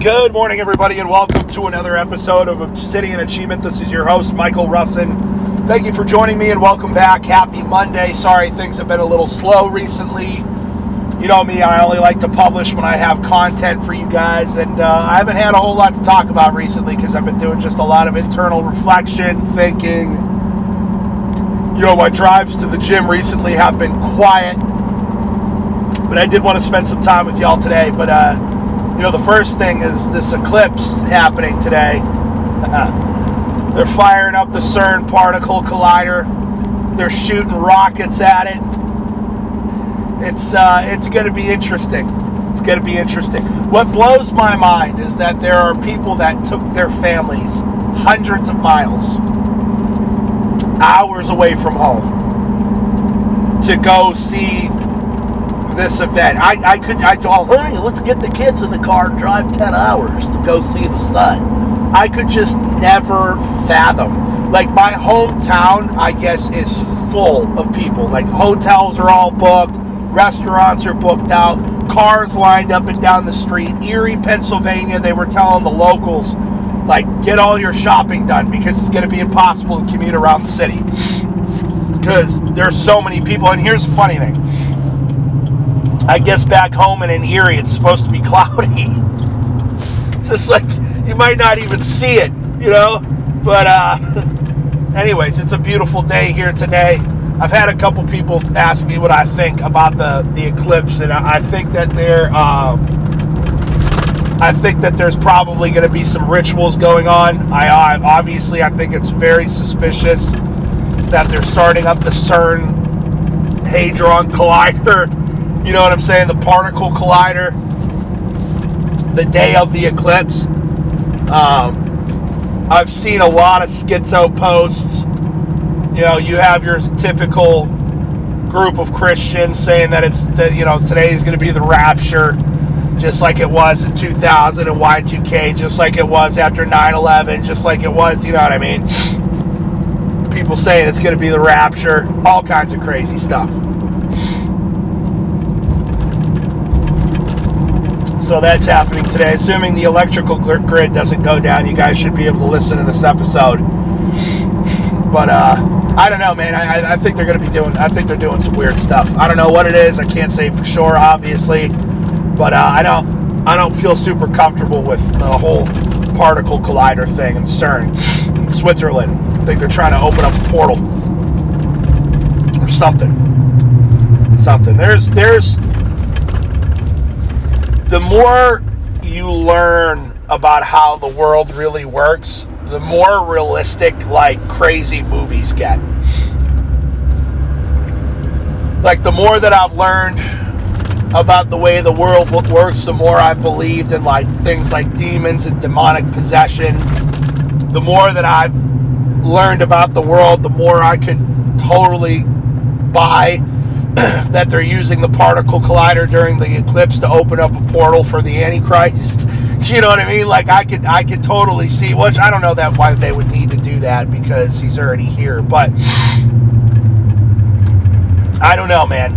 Good morning, everybody, and welcome to another episode of Obsidian Achievement. This is your host, Michael Russin. Thank you for joining me, and welcome back. Happy Monday. Sorry, things have been a little slow recently. You know me, I only like to publish when I have content for you guys, and I haven't had a whole lot to talk about recently because I've been doing just a lot of internal reflection, thinking. You know, my drives to the gym recently have been quiet, but I did want to spend some time with y'all today, but you know, the first thing is this eclipse happening today. They're firing up the CERN Particle Collider. They're shooting rockets at it. It's going to be interesting. It's going to be interesting. What blows my mind is that there are people that took their families hundreds of miles, hours away from home, to go see this event. Let's get the kids in the car and drive 10 hours to go see the sun. I could just never fathom. Like, my hometown, I guess, is full of people. Like, hotels are all booked, restaurants are booked out, cars lined up and down the street. Erie, Pennsylvania, they were telling the locals, like, get all your shopping done because it's going to be impossible to commute around the city because there's so many people. And here's the funny thing. I guess back home and in Erie, it's supposed to be cloudy. It's just like, you might not even see it, you know? But anyways, it's a beautiful day here today. I've had a couple people ask me what I think about the eclipse, and I think that there's probably going to be some rituals going on. I think it's very suspicious that they're starting up the CERN Hadron Collider. You know what I'm saying? The particle collider, the day of the eclipse. I've seen a lot of schizo posts. You know, you have your typical group of Christians saying that today is going to be the rapture, just like it was in 2000 and Y2K, just like it was after 9/11, just like it was, you know what I mean? People saying it's going to be the rapture, all kinds of crazy stuff. So that's happening today. Assuming the electrical grid doesn't go down, you guys should be able to listen to this episode. But I don't know, man. I think they're going to be doing. I think they're doing some weird stuff. I don't know what it is. I can't say for sure, obviously. But I don't feel super comfortable with the whole particle collider thing in CERN, in Switzerland. I think they're trying to open up a portal or something. There's. The more you learn about how the world really works, the more realistic, like, crazy movies get. Like, the more that I've learned about the way the world works, the more I've believed in, like, things like demons and demonic possession. The more that I've learned about the world, the more I could totally buy that they're using the particle collider during the eclipse to open up a portal for the Antichrist. You know what I mean? Like, I could totally see, which I don't know why they would need to do that because he's already here, but I don't know, man.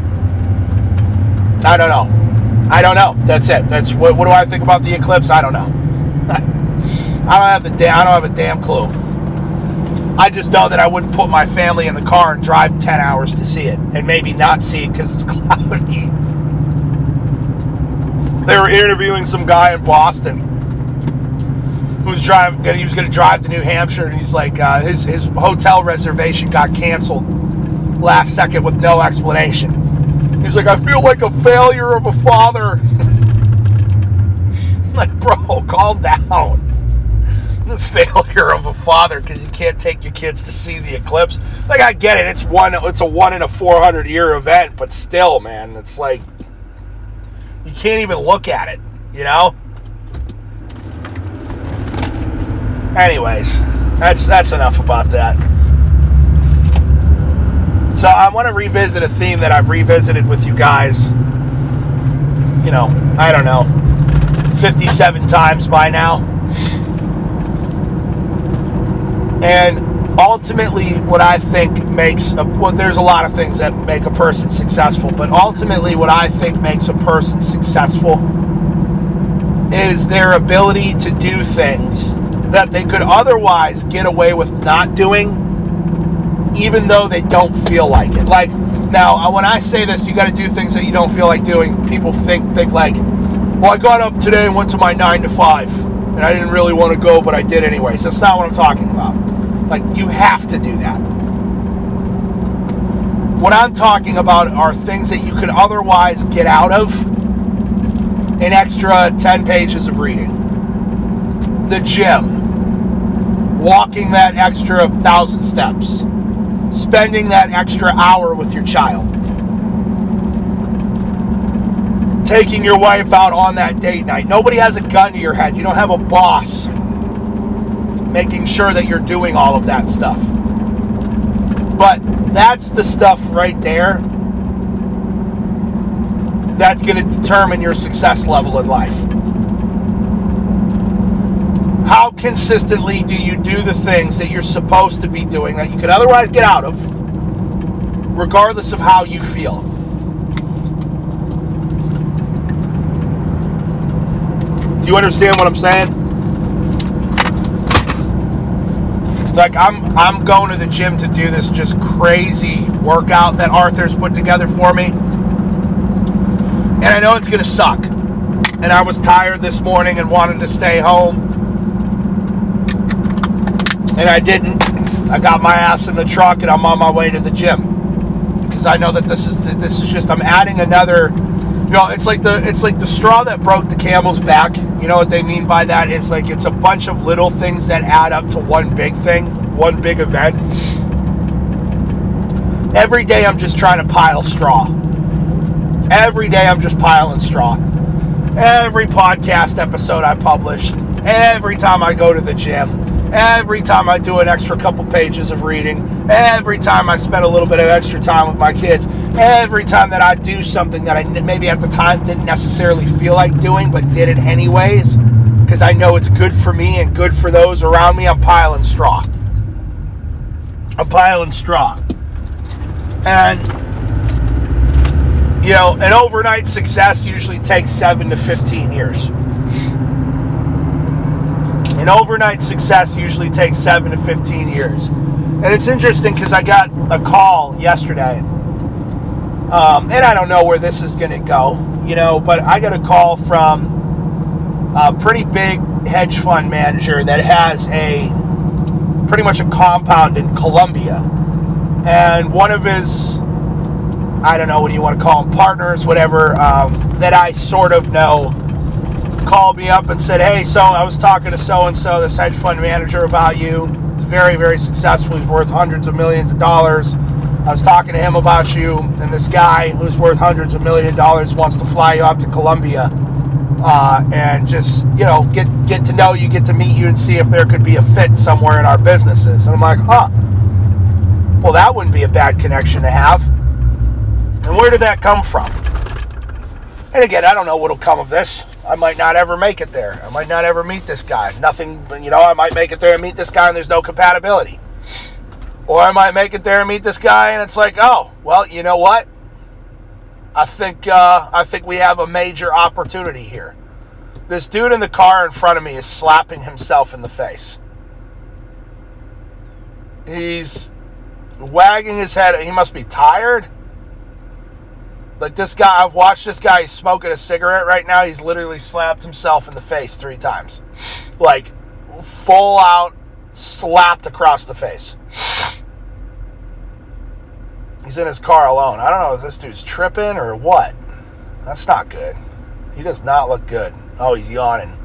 I don't know. That's it. That's what do I think about the eclipse? I don't know. I don't have a damn clue. I just know that I wouldn't put my family in the car and drive 10 hours to see it, and maybe not see it because it's cloudy. They were interviewing some guy in Boston who was going to drive to New Hampshire, and he's like, his hotel reservation got canceled last second with no explanation. He's like, I feel like a failure of a father. Like, bro, calm down. The failure of a father because you can't take your kids to see the eclipse. Like, I get it. It's a 1 in a 400 year event, but still, man, it's like you can't even look at it, you know? Anyways, that's enough about that. So I want to revisit a theme that I've revisited with you guys, you know, I don't know, 57 times by now. And ultimately, what I think there's a lot of things that make a person successful, but ultimately what I think makes a person successful is their ability to do things that they could otherwise get away with not doing, even though they don't feel like it. Like, now, when I say this, you got to do things that you don't feel like doing. People think like, well, I got up today and went to my 9 to 5, and I didn't really want to go, but I did anyways. That's not what I'm talking about. Like, you have to do that. What I'm talking about are things that you could otherwise get out of an extra 10 pages of reading. The gym. Walking that extra 1,000 steps. Spending that extra hour with your child. Taking your wife out on that date night. Nobody has a gun to your head. You don't have a boss making sure that you're doing all of that stuff. But that's the stuff right there that's going to determine your success level in life. How consistently do you do the things that you're supposed to be doing that you could otherwise get out of, regardless of how you feel? Do you understand what I'm saying? Like, I'm going to the gym to do this just crazy workout that Arthur's put together for me. And I know it's going to suck. And I was tired this morning and wanted to stay home. And I didn't. I got my ass in the truck and I'm on my way to the gym. Because I know that this is just, I'm adding another, it's like the straw that broke the camel's back. You know what they mean by that? It's like it's a bunch of little things that add up to one big thing, one big event. Every day I'm just trying to pile straw. Every day I'm just piling straw. Every podcast episode I publish, every time I go to the gym, every time I do an extra couple pages of reading, every time I spend a little bit of extra time with my kids, every time that I do something that I maybe at the time didn't necessarily feel like doing, but did it anyways, because I know it's good for me and good for those around me, I'm piling straw. I'm piling straw. And, an overnight success usually takes 7 to 15 years. An overnight success usually takes 7 to 15 years. And it's interesting because I got a call yesterday. And I don't know where this is going to go, but I got a call from a pretty big hedge fund manager that has pretty much a compound in Colombia. And one of his, I don't know what you want to call them, partners, whatever, that I sort of know, called me up and said, hey, so I was talking to so-and-so, this hedge fund manager, about you. He's very, very successful. He's worth hundreds of millions of dollars. I was talking to him about you, and this guy who's worth hundreds of millions of dollars wants to fly you out to Colombia and just, get to know you, get to meet you, and see if there could be a fit somewhere in our businesses. And I'm like, well, that wouldn't be a bad connection to have. And where did that come from? And again, I don't know what'll come of this. I might not ever make it there. I might not ever meet this guy. Nothing, I might make it there and meet this guy and there's no compatibility. Or I might make it there and meet this guy and it's like, oh, well, you know what? I think we have a major opportunity here. This dude in the car in front of me is slapping himself in the face. He's wagging his head. He must be tired. Like this guy, I've watched this guy, he's smoking a cigarette right now. He's literally slapped himself in the face 3 times. Like, full out slapped across the face. He's in his car alone. I don't know if this dude's tripping or what. That's not good. He does not look good. Oh, he's yawning.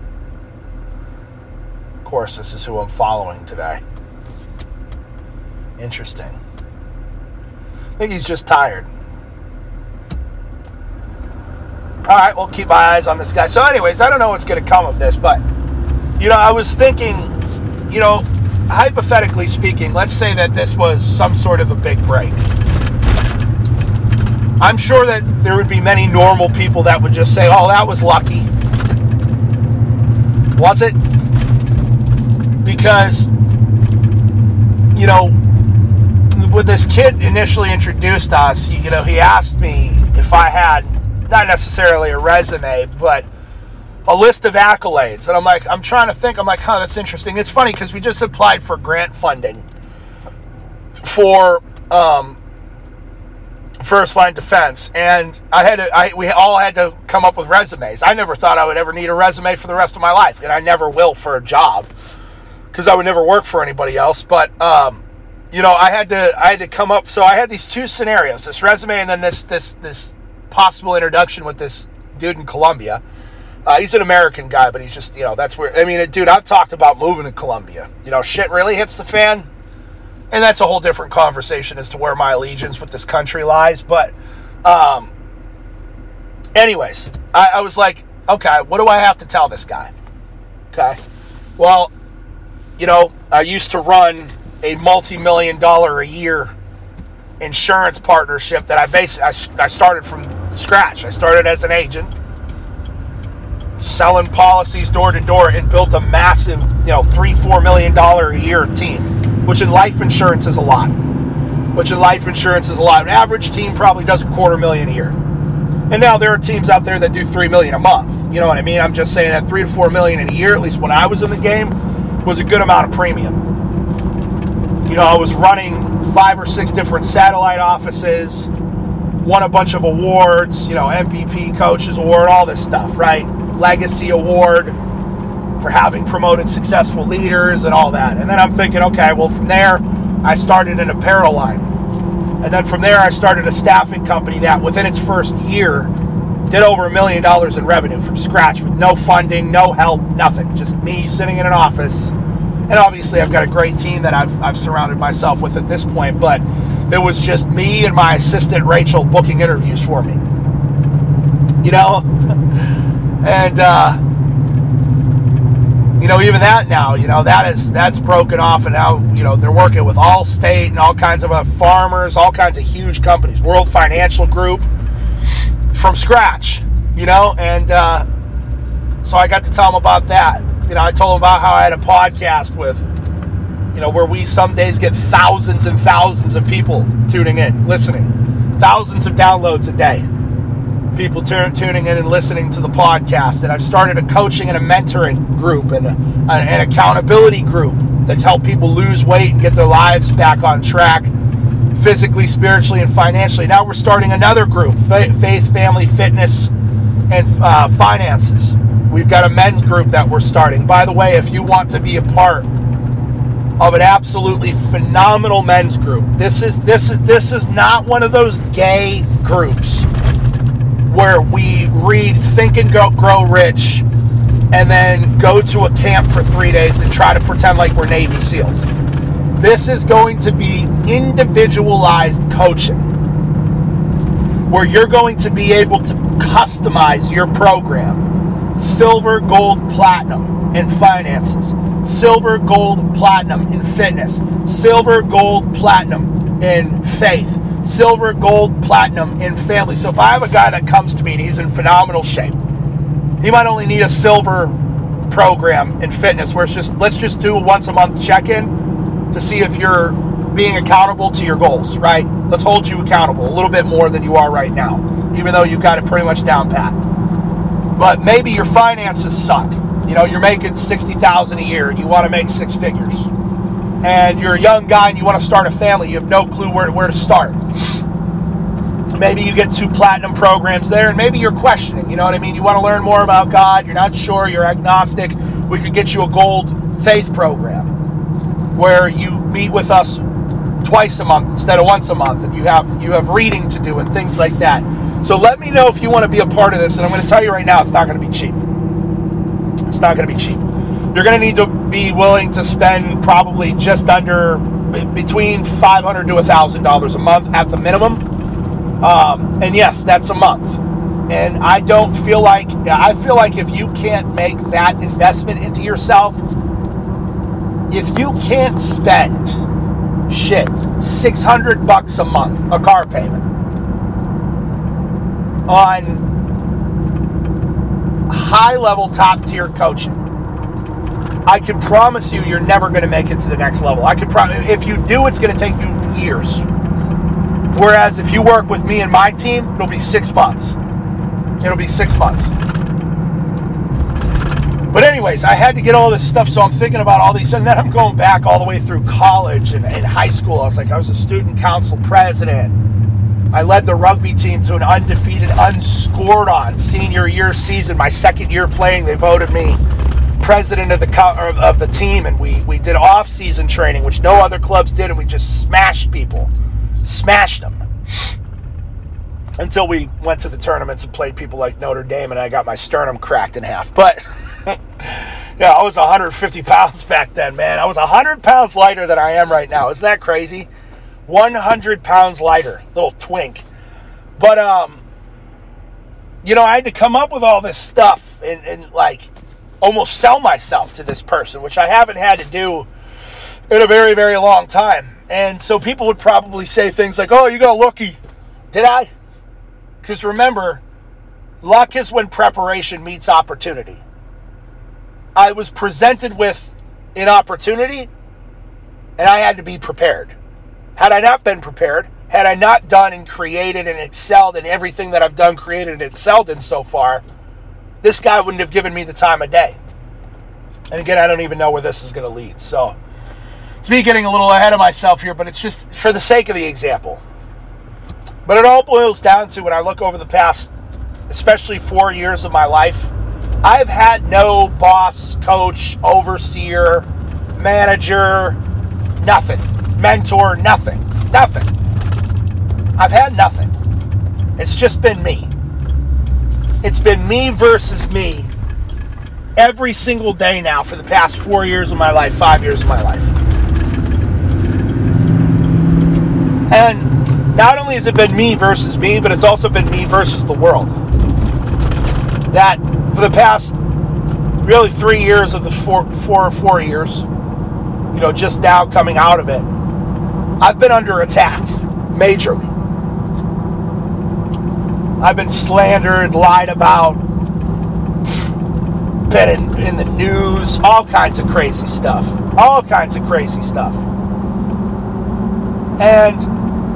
Of course, this is who I'm following today. Interesting. I think he's just tired. All right, we'll keep my eyes on this guy. So anyways, I don't know what's going to come of this, but, I was thinking, hypothetically speaking, let's say that this was some sort of a big break. I'm sure that there would be many normal people that would just say, oh, that was lucky. Was it? Because, when this kid initially introduced us, he asked me if I had, not necessarily a resume, but a list of accolades. And I'm trying to think. I'm like, that's interesting. It's funny because we just applied for grant funding for first line defense, and we all had to come up with resumes. I never thought I would ever need a resume for the rest of my life, and I never will for a job because I would never work for anybody else. But I had to come up. So I had these two scenarios: this resume, and then this possible introduction with this dude in Colombia. He's an American guy, but he's just that's where dude. I've talked about moving to Colombia. Shit really hits the fan. And that's a whole different conversation as to where my allegiance with this country lies. But anyways, I was like, okay, what do I have to tell this guy? Okay. Well, I used to run a multi-million-dollar a year insurance partnership that I started from scratch. I started as an agent, selling policies door to door, and built a massive, $3-4 million a year team. Which in life insurance is a lot. Average team probably does $250,000 a year. And now there are teams out there that do $3 million a month. You know what I mean? I'm just saying that $3 to $4 million in a year, at least when I was in the game, was a good amount of premium. I was running 5 or 6 different satellite offices, won a bunch of awards, MVP, Coaches Award, all this stuff, right? Legacy Award for having promoted successful leaders and all that. And then I'm thinking, okay, well, from there, I started an apparel line. And then from there, I started a staffing company that within its first year did over $1 million in revenue from scratch with no funding, no help, nothing. Just me sitting in an office. And obviously, I've got a great team that I've surrounded myself with at this point. But it was just me and my assistant, Rachel, booking interviews for me. And, even that now, that's broken off, and now, they're working with Allstate and all kinds of farmers, all kinds of huge companies, World Financial Group, from scratch, and so I got to tell them about that. I told them about how I had a podcast with, where we some days get thousands and thousands of people tuning in, listening, thousands of downloads a day. People tuning in and listening to the podcast. And I've started a coaching and a mentoring group and an accountability group that's helped people lose weight and get their lives back on track physically, spiritually, and financially. Now we're starting another group, faith, family, fitness, and finances. We've got a men's group that we're starting. By the way, if you want to be a part of an absolutely phenomenal men's group, this is not one of those gay groups where we read Think and Grow Rich and then go to a camp for 3 days and try to pretend like we're Navy SEALs. This is going to be individualized coaching where you're going to be able to customize your program. Silver, gold, platinum in finances. Silver, gold, platinum in fitness. Silver, gold, platinum in faith. Silver, gold, platinum in family. So if I have a guy that comes to me and he's in phenomenal shape, he might only need a silver program in fitness where it's just, let's just do a once a month check-in to see if you're being accountable to your goals, right? Let's hold you accountable a little bit more than you are right now, even though you've got it pretty much down pat. But maybe your finances suck. You're making $60,000 a year and you want to make 6 figures. And you're a young guy and you want to start a family, you have no clue where to start. Maybe you get 2 platinum programs there, and maybe you're questioning, you know what I mean? You want to learn more about God, you're not sure, you're agnostic. We could get you a gold faith program where you meet with us twice a month instead of once a month, and you have reading to do and things like that. So let me know if you want to be a part of this, and I'm going to tell you right now, it's not going to be cheap. It's not going to be cheap. You're going to need to be willing to spend probably just under between $500 to $1,000 a month at the minimum. And yes, that's a month. And I feel like if you can't make that investment into yourself, if you can't spend $600 a month, a car payment, on high-level, top-tier coaching, I can promise you're never going to make it to the next level. If you do, it's going to take you years. Whereas if you work with me and my team, it'll be 6 months. It'll be 6 months. anyways, I had to get all this stuff, so I'm thinking about all these, and then I'm going back all the way through college and high school. I was a student council president. I led the rugby team to an undefeated, unscored on senior year season. My second year playing, they voted me president of the team, and we did off-season training, which no other clubs did, and we just smashed them. Until we went to the tournaments and played people like Notre Dame, and I got my sternum cracked in half. But, yeah, I was 150 pounds back then, man. I was 100 pounds lighter than I am right now. Isn't that crazy? 100 pounds lighter. Little twink. But, I had to come up with all this stuff and like, almost sell myself to this person, which I haven't had to do in a very, very long time. And so people would probably say things like, oh, you got lucky. Did I? Because remember, luck is when preparation meets opportunity. I was presented with an opportunity, and I had to be prepared. Had I not been prepared, had I not done and created and excelled in everything that I've done, created, and excelled in so far, this guy wouldn't have given me the time of day. And again, I don't even know where this is going to lead. So, it's me getting a little ahead of myself here, but it's just for the sake of the example. But it all boils down to, when I look over the past, especially 4 years of my life, I've had no boss, coach, overseer, manager, nothing. Mentor, nothing. Nothing. I've had nothing. It's just been me. It's been me versus me every single day now for the past 4 years of my life, 5 years of my life. And not only has it been me versus me, but it's also been me versus the world. That for the past really 3 years of the four years, just now coming out of it, I've been under attack majorly. I've been slandered, lied about, been in the news, all kinds of crazy stuff. And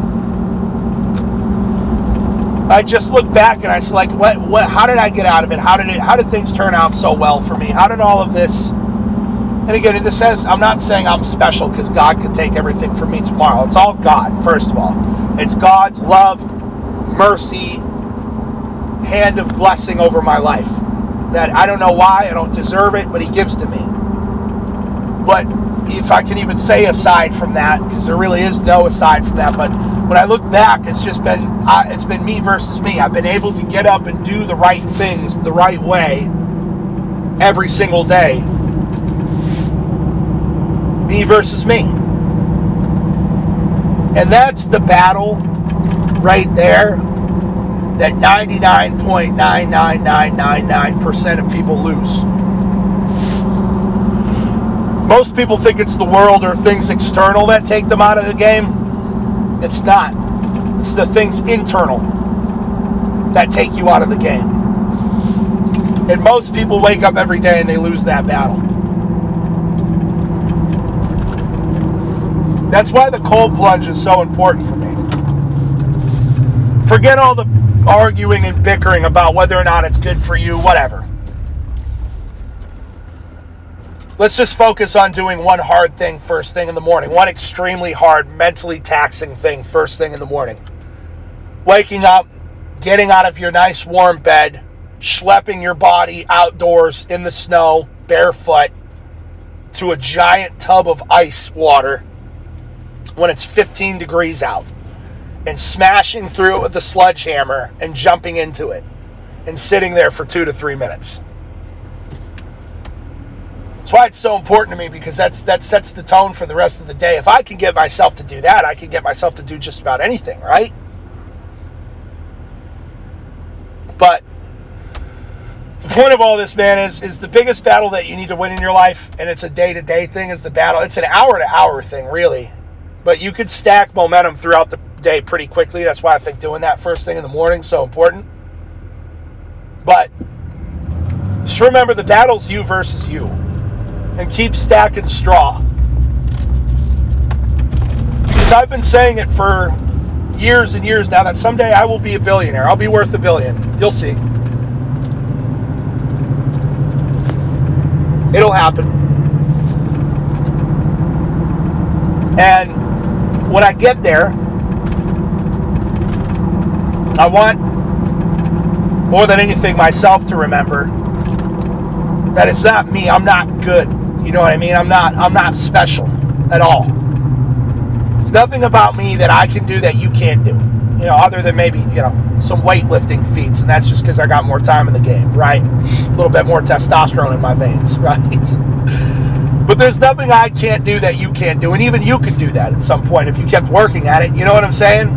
I just look back and I was like, what? How did I get out of it? How did things turn out so well for me? How did all of this? And again, this says, I'm not saying I'm special, because God could take everything from me tomorrow. It's all God, first of all. It's God's love, mercy, hand of blessing over my life. That I don't know why, I don't deserve it, but He gives to me. But if I can even say aside from that, because there really is no aside from that, but when I look back, it's been me versus me. I've been able to get up and do the right things the right way every single day. Me versus me. And that's the battle right there that 99.99999% of people lose. Most people think it's the world or things external that take them out of the game. It's not. It's the things internal that take you out of the game. And most people wake up every day and they lose that battle. That's why the cold plunge is so important for me. Forget all the arguing and bickering about whether or not it's good for you, whatever. Let's just focus on doing one hard thing first thing in the morning. One extremely hard, mentally taxing thing first thing in the morning. Waking up, getting out of your nice warm bed, schlepping your body outdoors in the snow, barefoot, to a giant tub of ice water when it's 15 degrees out, and smashing through it with a sledgehammer and jumping into it and sitting there for 2 to 3 minutes. That's why it's so important to me, because that sets the tone for the rest of the day. If I can get myself to do that, I can get myself to do just about anything, right? But the point of all this, man, is the biggest battle that you need to win in your life, and it's a day-to-day thing, is the battle. It's an hour-to-hour thing, really. But you could stack momentum throughout the day pretty quickly. That's why I think doing that first thing in the morning is so important. But just remember, the battle's you versus you. And keep stacking straw. Because I've been saying it for years and years now, that someday I will be a billionaire. I'll be worth $1 billion. You'll see. It'll happen. And when I get there, I want, more than anything, myself to remember that it's not me. I'm not good. You know what I mean? I'm not special at all. There's nothing about me that I can do that you can't do. You know, other than maybe, some weightlifting feats, and that's just because I got more time in the game, right? A little bit more testosterone in my veins, right? But there's nothing I can't do that you can't do, and even you could do that at some point if you kept working at it. You know what I'm saying?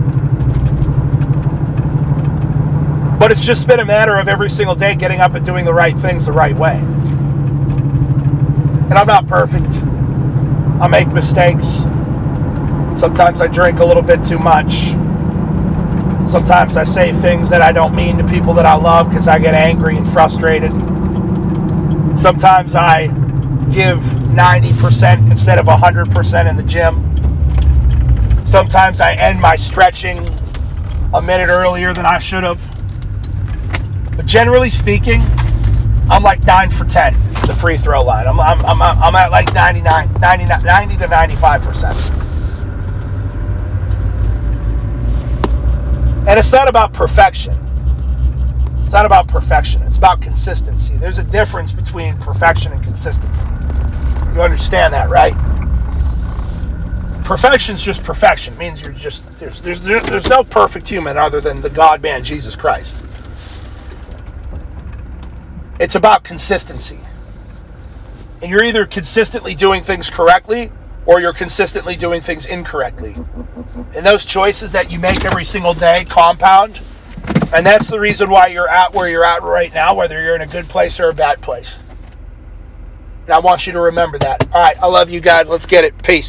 But it's just been a matter of every single day getting up and doing the right things the right way. And I'm not perfect. I make mistakes. Sometimes I drink a little bit too much. Sometimes I say things that I don't mean to people that I love because I get angry and frustrated. Sometimes I give 90% instead of 100% in the gym. Sometimes I end my stretching a minute earlier than I should have. But generally speaking, I'm like 9 for 10 from the free throw line. I'm at like 90 to 95%. And it's not about perfection. It's not about perfection. It's about consistency. There's a difference between perfection and consistency. You understand that, right? Perfection's just perfection. It means you're just there's no perfect human other than the God-man Jesus Christ. It's about consistency. And you're either consistently doing things correctly or you're consistently doing things incorrectly. And those choices that you make every single day compound. And that's the reason why you're at where you're at right now, whether you're in a good place or a bad place. And I want you to remember that. All right, I love you guys. Let's get it. Peace.